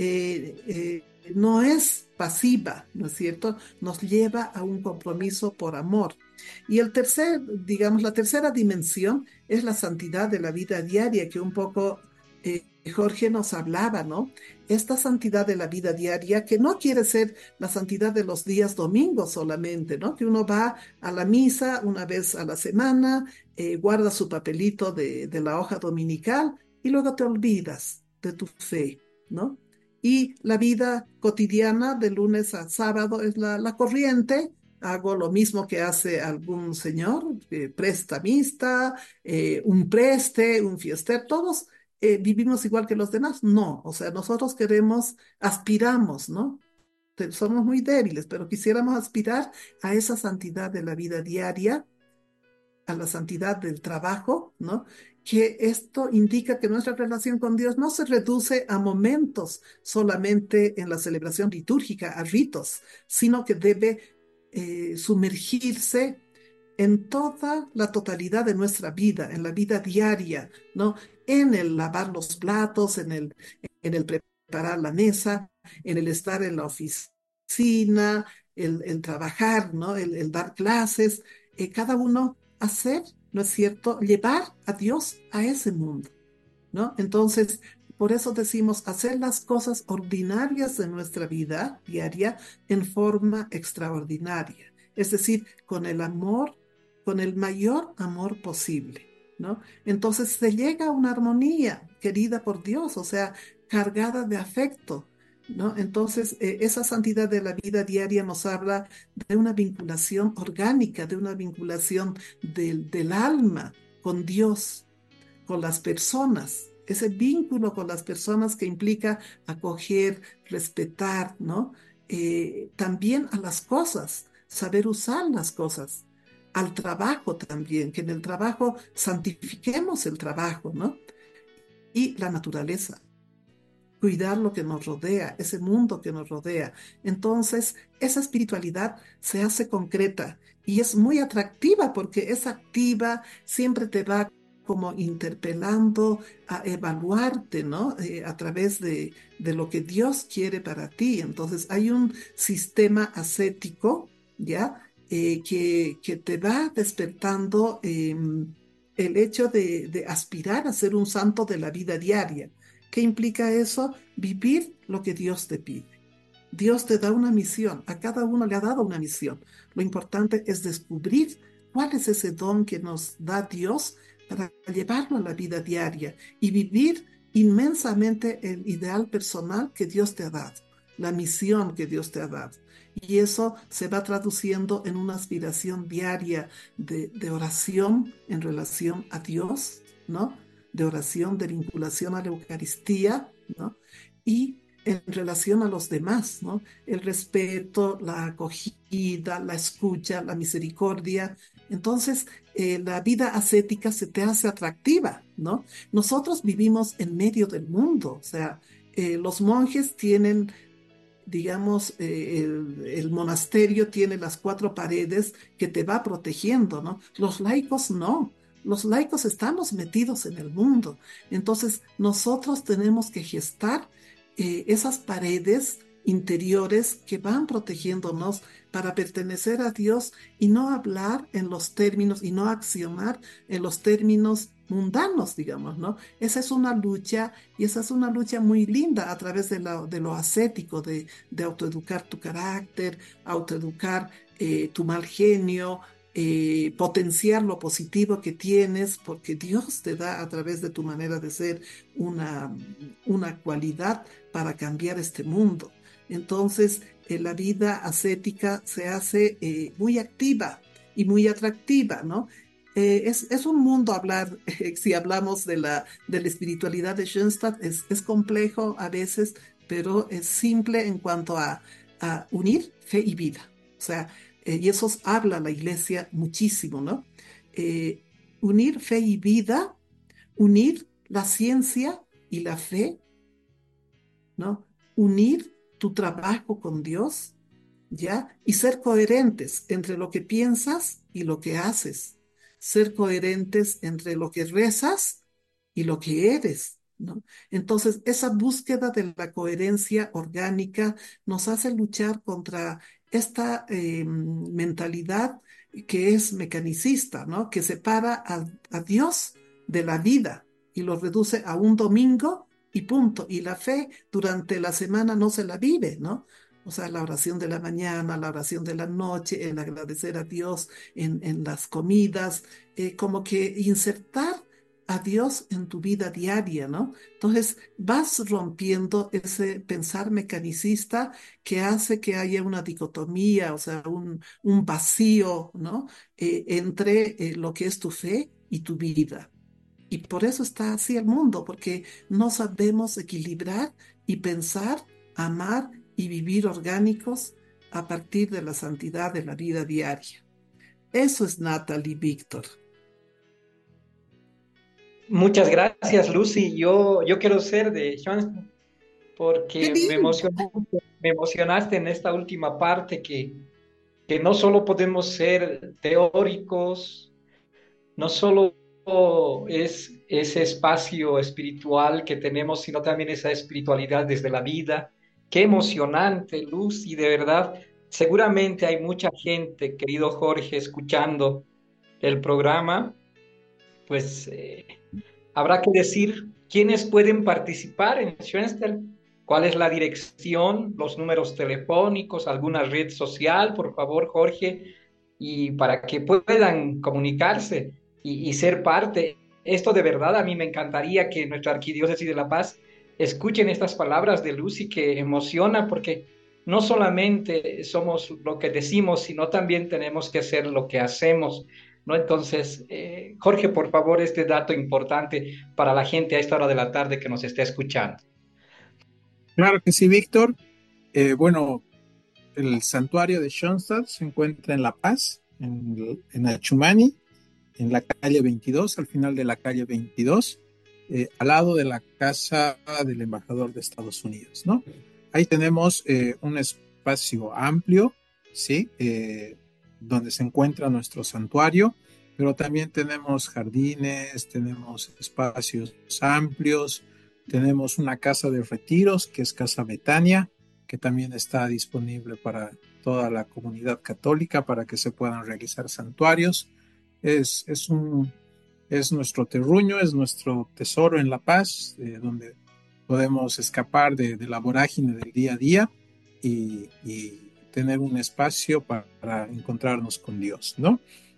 no es pasiva, ¿no es cierto? Nos lleva a un compromiso por amor. Y digamos, la tercera dimensión es la santidad de la vida diaria, que un poco Jorge nos hablaba, ¿no? Esta santidad de la vida diaria, que no quiere ser la santidad de los días domingos solamente, ¿no? Que uno va a la misa una vez a la semana, guarda su papelito de la hoja dominical y luego te olvidas de tu fe, ¿no? Y la vida cotidiana de lunes a sábado es la corriente. Hago lo mismo que hace algún señor, prestamista, un preste, un fiester, todos vivimos igual que los demás. No, o sea, nosotros aspiramos, ¿no? Somos muy débiles, pero quisiéramos aspirar a esa santidad de la vida diaria, a la santidad del trabajo, ¿no? Que esto indica que nuestra relación con Dios no se reduce a momentos solamente en la celebración litúrgica, a ritos, sino que debe sumergirse en toda la totalidad de nuestra vida, en la vida diaria, ¿no? En el lavar los platos, en el preparar la mesa, en el estar en la oficina, el trabajar, ¿no? El dar clases, cada uno hacer, ¿no es cierto?, llevar a Dios a ese mundo, ¿no? Entonces, por eso decimos hacer las cosas ordinarias de nuestra vida diaria en forma extraordinaria, es decir, con el amor, con el mayor amor posible, ¿no? Entonces se llega a una armonía querida por Dios, o sea, cargada de afecto, ¿no? Entonces, esa santidad de la vida diaria nos habla de una vinculación orgánica, de una vinculación del alma con Dios, con las personas, ese vínculo con las personas que implica acoger, respetar, ¿no? También a las cosas, saber usar las cosas, al trabajo también, que en el trabajo santifiquemos el trabajo, ¿no? Y la naturaleza, cuidar lo que nos rodea, ese mundo que nos rodea. Entonces, esa espiritualidad se hace concreta y es muy atractiva porque es activa, siempre te va como interpelando a evaluarte, ¿no? A través de lo que Dios quiere para ti. Entonces, hay un sistema ascético, ¿ya? Que te va despertando el hecho de aspirar a ser un santo de la vida diaria. ¿Qué implica eso? Vivir lo que Dios te pide. Dios te da una misión, a cada uno le ha dado una misión. Lo importante es descubrir cuál es ese don que nos da Dios para llevarlo a la vida diaria y vivir inmensamente el ideal personal que Dios te ha dado, la misión que Dios te ha dado. Y eso se va traduciendo en una aspiración diaria de oración en relación a Dios, ¿no? De oración, de vinculación a la Eucaristía, ¿no? Y en relación a los demás, ¿no? El respeto, la acogida, la escucha, la misericordia. Entonces, la vida ascética se te hace atractiva, ¿no? Nosotros vivimos en medio del mundo, o sea, los monjes tienen, digamos, el monasterio tiene las cuatro paredes que te va protegiendo, ¿no? Los laicos no. Los laicos estamos metidos en el mundo. Entonces, nosotros tenemos que gestar esas paredes interiores que van protegiéndonos para pertenecer a Dios y no hablar en los términos y no accionar en los términos mundanos, digamos, ¿no? Esa es una lucha y esa es una lucha muy linda a través de lo ascético, de autoeducar tu carácter, autoeducar tu mal genio, potenciar lo positivo que tienes, porque Dios te da a través de tu manera de ser una, una cualidad para cambiar este mundo. Entonces, la vida ascética se hace muy activa y muy atractiva, ¿no? Es un mundo hablar, si hablamos de la espiritualidad de Schoenstatt, es complejo a veces, pero es simple en cuanto a unir fe y vida. O sea, y eso habla la iglesia muchísimo, ¿no? Eh, Unir fe y vida, unir la ciencia y la fe, ¿no? Unir tu trabajo con Dios, ¿ya? Y ser coherentes entre lo que piensas y lo que haces. Ser coherentes entre lo que rezas y lo que eres, ¿no? Entonces, esa búsqueda de la coherencia orgánica nos hace luchar contra esta mentalidad que es mecanicista, ¿no? Que separa a Dios de la vida y lo reduce a un domingo y punto. Y la fe durante la semana no se la vive, ¿no? O sea, la oración de la mañana, la oración de la noche, el agradecer a Dios en las comidas, como que insertar a Dios en tu vida diaria, ¿no? Entonces vas rompiendo ese pensar mecanicista que hace que haya una dicotomía, o sea, un vacío, ¿no? Entre lo que es tu fe y tu vida. Y por eso está así el mundo, porque no sabemos equilibrar y pensar, amar y vivir orgánicos a partir de la santidad de la vida diaria. Eso es Natalie Víctor. Muchas gracias, Lucy. Yo quiero ser de Schoenstatt ¡Qué porque lindo! me emocionaste en esta última parte que no solo podemos ser teóricos, no solo es ese espacio espiritual que tenemos, sino también esa espiritualidad desde la vida. Qué emocionante, Lucy, de verdad. Seguramente hay mucha gente, querido Jorge, escuchando el programa, pues habrá que decir quiénes pueden participar en Schoenstatt, cuál es la dirección, los números telefónicos, alguna red social, por favor, Jorge, y para que puedan comunicarse y ser parte. Esto de verdad a mí me encantaría que nuestra Arquidiócesis de La Paz escuchen estas palabras de Lucy que emociona porque no solamente somos lo que decimos, sino también tenemos que hacer lo que hacemos, ¿no? Entonces, Jorge, por favor, este dato importante para la gente a esta hora de la tarde que nos está escuchando. Claro que sí, Víctor. Bueno, el santuario de Schoenstatt se encuentra en La Paz, en Achumani, en la calle 22, al final de la calle 22, al lado de la casa del embajador de Estados Unidos, ¿no? Ahí tenemos un espacio amplio, ¿sí? Donde se encuentra nuestro santuario, pero también tenemos jardines, tenemos espacios amplios, tenemos una casa de retiros que es Casa Betania, que también está disponible para toda la comunidad católica para que se puedan realizar santuarios. Es nuestro terruño, es nuestro tesoro en La Paz, donde podemos escapar de la vorágine del día a día y tener un espacio para encontrarnos con Dios, ¿no?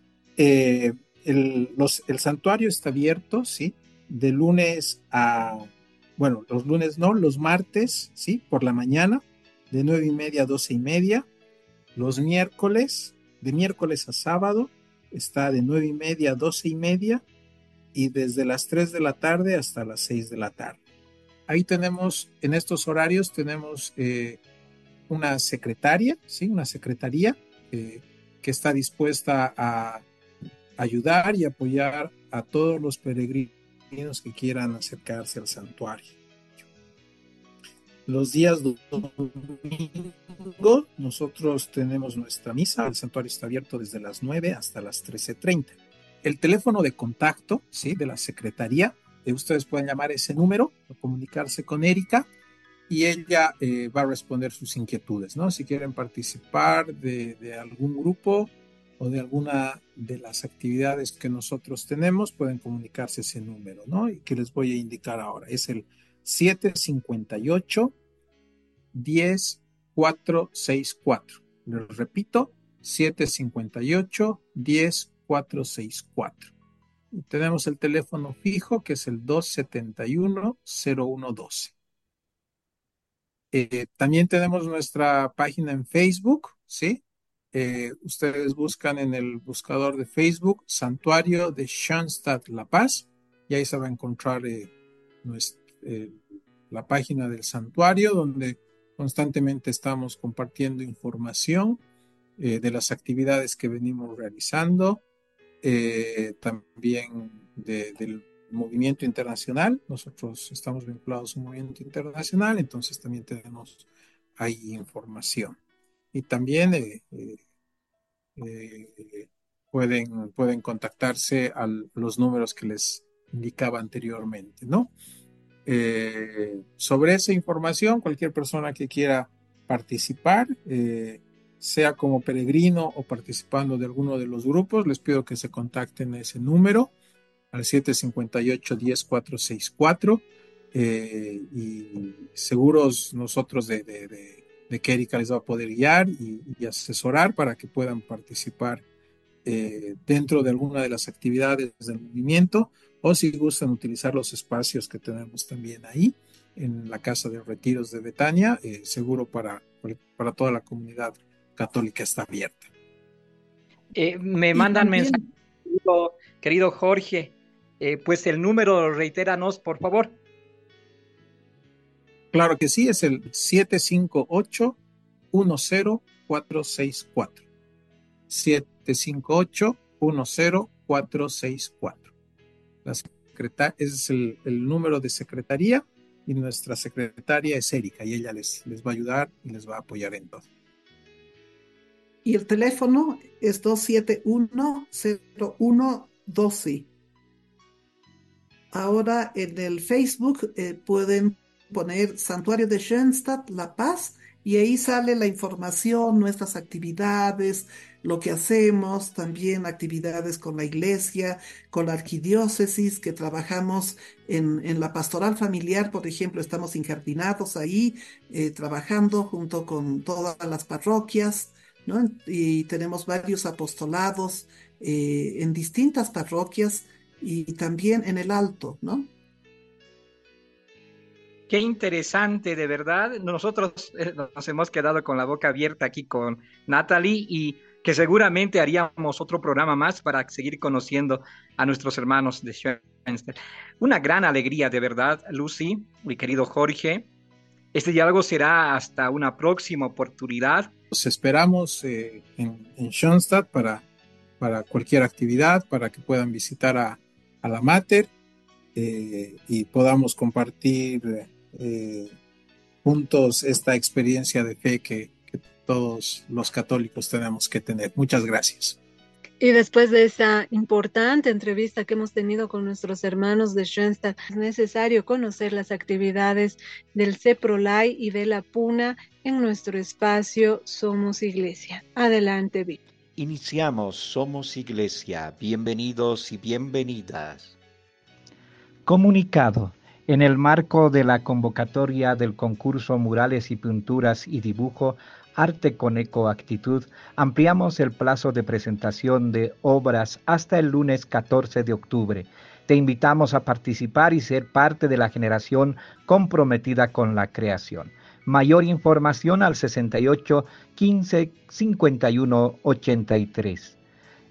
El santuario está abierto, ¿sí? De lunes bueno, los lunes no, los martes, ¿sí? Por la mañana, de 9:30 a 12:30. Los miércoles, de miércoles a sábado, está de 9:30 a 12:30 y desde las 3 de la tarde hasta las 6 de la tarde. Ahí tenemos, en estos horarios, tenemos una secretaria, ¿sí? Una secretaría que está dispuesta ayudar y apoyar a todos los peregrinos que quieran acercarse al santuario. Los días domingo nosotros tenemos nuestra misa, el santuario está abierto desde las 9 hasta las 13:30. El teléfono de contacto, ¿sí?, de la secretaría, ustedes pueden llamar ese número o comunicarse con Erika y ella va a responder sus inquietudes, ¿no? Si quieren participar de algún grupo o de alguna de las actividades que nosotros tenemos, pueden comunicarse ese número, ¿no? Y que les voy a indicar ahora. Es el 758-10-464. Les repito, 758-10-464. Y tenemos el teléfono fijo, que es el 271-0112. También tenemos nuestra página en Facebook, ¿sí? Ustedes buscan en el buscador de Facebook Santuario de Schoenstatt La Paz y ahí se va a encontrar la página del santuario, donde constantemente estamos compartiendo información de las actividades que venimos realizando, también del movimiento internacional. Nosotros estamos vinculados a un movimiento internacional, entonces también tenemos ahí información. Y también pueden contactarse a los números que les indicaba anteriormente, ¿no? Sobre esa información, cualquier persona que quiera participar, sea como peregrino o participando de alguno de los grupos, les pido que se contacten a ese número, al 758-10-464, y seguros nosotros de que Erika les va a poder guiar y asesorar para que puedan participar dentro de alguna de las actividades del movimiento, o si gustan utilizar los espacios que tenemos también ahí en la Casa de Retiros de Betania, seguro para toda la comunidad católica está abierta. Me mandan mensajes, querido Jorge, pues el número, reitéranos, por favor. Claro que sí, es el 758-10464. 758-10464. Ese es el número de secretaría, y nuestra secretaria es Erika y ella les va a ayudar y les va a apoyar en todo. Y el teléfono es 271-0112. Ahora en el Facebook pueden poner Santuario de Schoenstatt La Paz y ahí sale la información, nuestras actividades, lo que hacemos, también actividades con la iglesia, con la arquidiócesis, que trabajamos en la pastoral familiar, por ejemplo, estamos incardinados ahí, trabajando junto con todas las parroquias, ¿no? Y tenemos varios apostolados en distintas parroquias y también en el Alto, ¿no? Qué interesante, de verdad. Nosotros nos hemos quedado con la boca abierta aquí con Natalie, y que seguramente haríamos otro programa más para seguir conociendo a nuestros hermanos de Schoenstatt. Una gran alegría, de verdad, Lucy, mi querido Jorge. Este diálogo será hasta una próxima oportunidad. Los esperamos en Schoenstatt para cualquier actividad, para que puedan visitar a la Mater y podamos compartir juntos esta experiencia de fe que todos los católicos tenemos que tener. Muchas gracias. Y después de esta importante entrevista que hemos tenido con nuestros hermanos de Schoenstatt, es necesario conocer las actividades del CEPROLAI y de la PUNA en nuestro espacio Somos Iglesia. Adelante, Víctor. Iniciamos Somos Iglesia. Bienvenidos y bienvenidas. Comunicado. En el marco de la convocatoria del concurso Murales y Pinturas y Dibujo Arte con Ecoactitud, ampliamos el plazo de presentación de obras hasta el lunes 14 de octubre. Te invitamos a participar y ser parte de la generación comprometida con la creación. Mayor información al 68 15 51 83.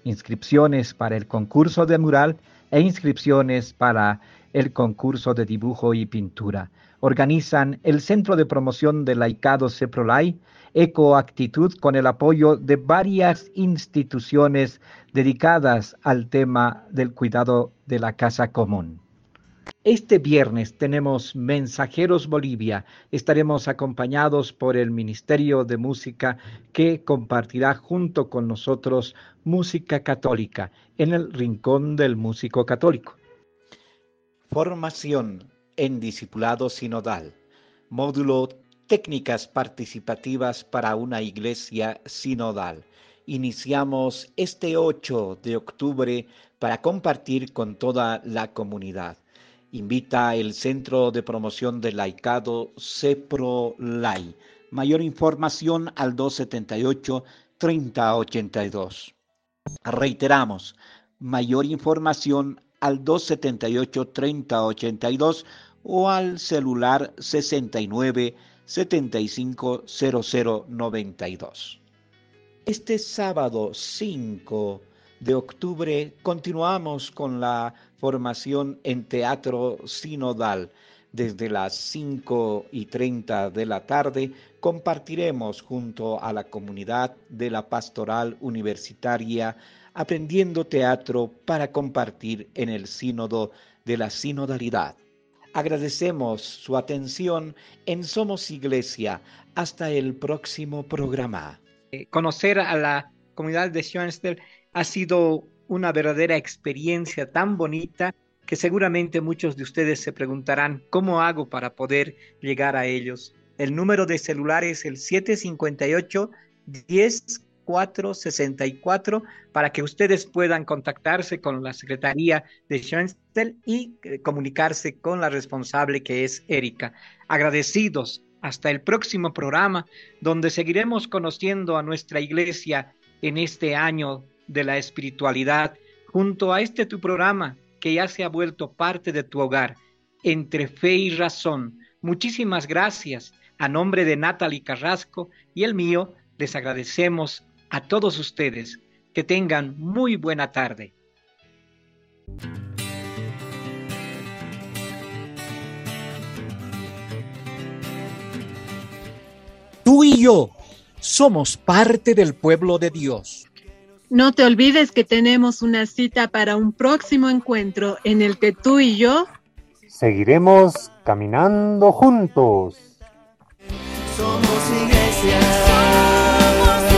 inscripciones para el concurso de mural e inscripciones para el concurso de dibujo y pintura. Organizan el Centro de Promoción del Laicado CEPROLAI, Ecoactitud, con el apoyo de varias instituciones dedicadas al tema del cuidado de la casa común. Este viernes tenemos Mensajeros Bolivia. Estaremos acompañados por el Ministerio de Música, que compartirá junto con nosotros música católica en el Rincón del Músico Católico. Formación en Discipulado Sinodal. Módulo Técnicas Participativas para una Iglesia Sinodal. Iniciamos este 8 de octubre para compartir con toda la comunidad. Invita el Centro de Promoción del Laicado CEPROLAI. Mayor información al 278-3082. Reiteramos, mayor información al 278-3082 o al celular 69-750092. Este sábado 5 de octubre continuamos con la formación en teatro sinodal. Desde las 5:30 de la tarde compartiremos junto a la comunidad de la Pastoral Universitaria Aprendiendo Teatro para compartir en el Sínodo de la Sinodalidad. Agradecemos su atención en Somos Iglesia. Hasta el próximo programa. Conocer a la comunidad de Schoenstatt ha sido una verdadera experiencia tan bonita que seguramente muchos de ustedes se preguntarán, ¿cómo hago para poder llegar a ellos? El número de celular es el 758-10-464 para que ustedes puedan contactarse con la Secretaría de Schoenstatt y comunicarse con la responsable, que es Erika. Agradecidos. Hasta el próximo programa, donde seguiremos conociendo a nuestra iglesia en este año de la espiritualidad, junto a este tu programa que ya se ha vuelto parte de tu hogar, Entre Fe y Razón. Muchísimas gracias. A nombre de Natalie Carrasco y el mío, les agradecemos a todos ustedes. Que tengan muy buena tarde. Tú y yo somos parte del pueblo de Dios. No te olvides que tenemos una cita para un próximo encuentro en el que tú y yo seguiremos caminando juntos. Somos iglesia.